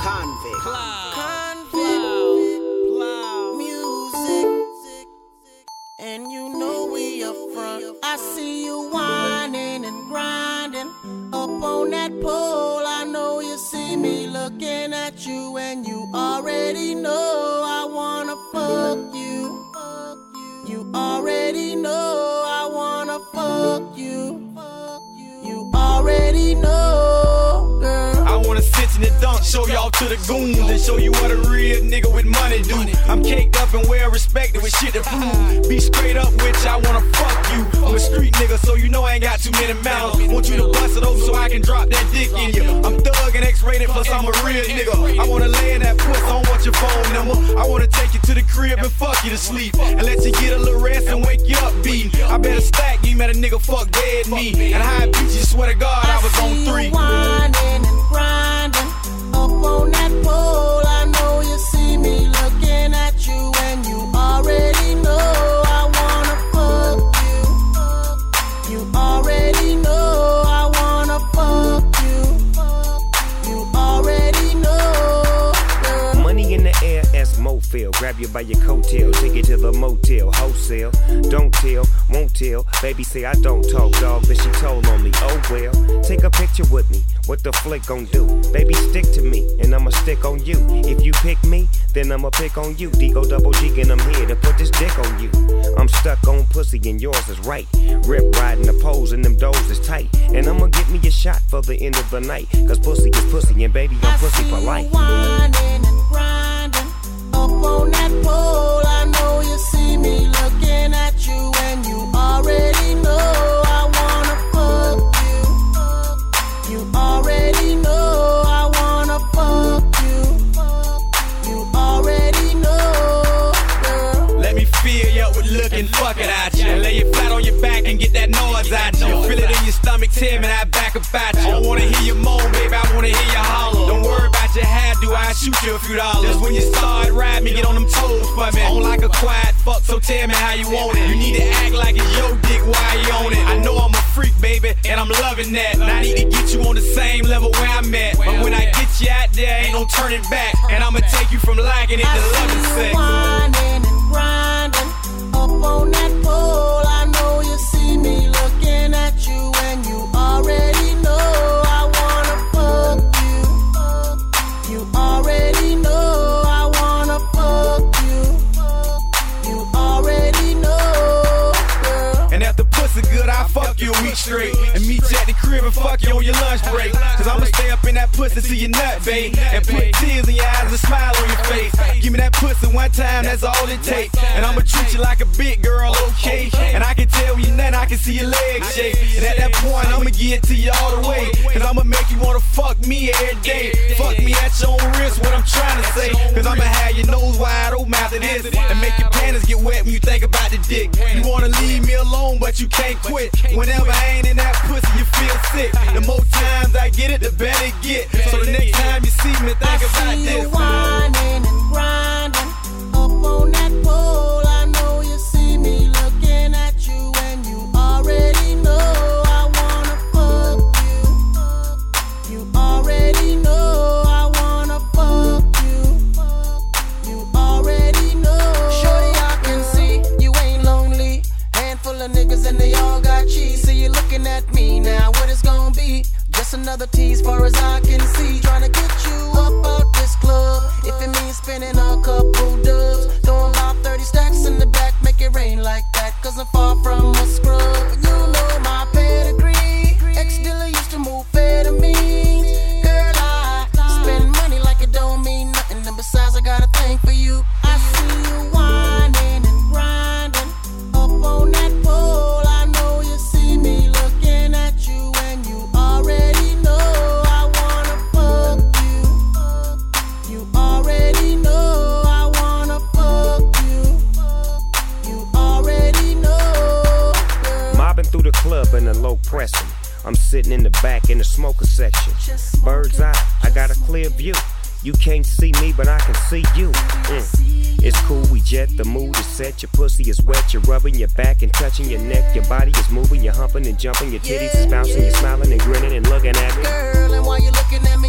Convict. Music. And you know we up front. I see you whining and grinding up on that pole. I know you see me looking at you, and you already know I wanna fuck you. You already know I wanna fuck you. You already know, girl. I wanna sit in the dunk, show y'all to the goons, and show you what a real nigga with money do. I'm caked up and well respected with shit to prove. Be straight up with you, I wanna fuck you. I'm a street nigga, so you know I ain't got too many mouths. Want you to bust it open so I can drop that dick in you. I'm thug and X-rated, plus I'm a real nigga. I wanna lay in that puss, I don't want your phone number. I wanna take you to the crib and fuck you to sleep, and let you get a little rest and wake you up beating. I better stack you, met a nigga fuck dead me. And how I beat you, swear to God, I was on 3. Whining and grinding up on that pole. I know you see me looking at you, and you already know I wanna fuck you. You already know I wanna fuck you. You already know, girl. Money in the air, as Mofil. Grab you by your coattail, take you to the motel, wholesale. Don't tell, won't tell. Baby say I don't talk, dog, but she told on me. Oh well, take a picture with me. What the flick gon' do? Baby, stick to me, and I'ma stick on you. If you pick me, then I'ma pick on you. Digo double G, and I'm here to put this dick on you. I'm stuck on pussy, and yours is right. Rip riding the poles, and them doors is tight. And I'ma get me a shot for the end of the night. Cause pussy is pussy, and baby, I'm pussy for life. Whining and grinding up on that pole. I know you see me looking at you, and you already know I wanna fuck you. You already know I wanna fuck you. You already know, girl. Let me fill you up with looking fucking at you. And lay you flat on your back and get that noise out you. Feel it in your stomach, tell me that back about you. I don't wanna hear you moan, baby, I wanna hear you holler. Don't worry about your hairdo, I shoot you a few dollars. Just when you start riding me, get on them toes for me. I don't like a quiet fuck, so tell me how you want it. You need to act like it's your dick while you on it. I know I'm a freak, baby, and I'm loving that. And I need to get you on the same level where I'm at. But when I get you out there, ain't no turning back. And I'ma take you from liking it to loving sex. Whining and grinding up on that pole. I know you see me looking at you, and you already know I wanna fuck you. You already know I wanna fuck you. You already know, girl. And if the pussy good, I'll fuck you a week straight. And meet you at the crib and fuck you on your lunch break. Cause I'ma stay up in that pussy till you nut, babe. And put tears in your eyes and smile on your face. Give me that pussy one time, that's all it takes. And I'ma treat you like a big girl, okay? And I can tell you nothing, I can see your legs shake. And at that point, I'ma get to you all the way. Cause I'ma make you wanna fuck me every day. Fuck me at your own risk, what I'm trying to say. Cause I'ma have your nose wide open after this. And make your panties get wet when you think about the dick. You wanna leave me alone, but you can't quit. Whenever I ain't in that pussy, you feel sick. The more times I get it, the better it get. So the next time you see me, think about this. You whining and grinding up on that pole. I know you see me looking at you, and you already know I wanna fuck you. You already know I wanna fuck you. You already know. Shorty, I can see you ain't lonely. Handful of niggas and they all got cheese. So you looking at me now, what it's gonna be? Just another tease far as I can see. Trying to get you up out this club. If it means spending a couple dubs. Throwing about 30 stacks in the back, make it rain like that. Cause I'm far from a scrub. You know my pedigree. Ex-dealer used to move amphetamines. Girl, I spend money like it don't mean nothing. And besides, I got a thing for you. I see you whining and grinding up on that pole. I know you see me looking at you, and you already know I wanna fuck you. You already know I wanna fuck you. You already know, girl. Mobbing through the club in a low pressing. I'm sitting in the back in the smoker section. Bird's eye, I got a clear view. You can't see me, but I can see you. It's cool, we jet, the mood is set. Your pussy is wet, you're rubbing your back and touching your neck. Your body is moving, you're humping and jumping. Your titties is bouncing, you're smiling and grinning and looking at me. Girl, and while you're looking at me,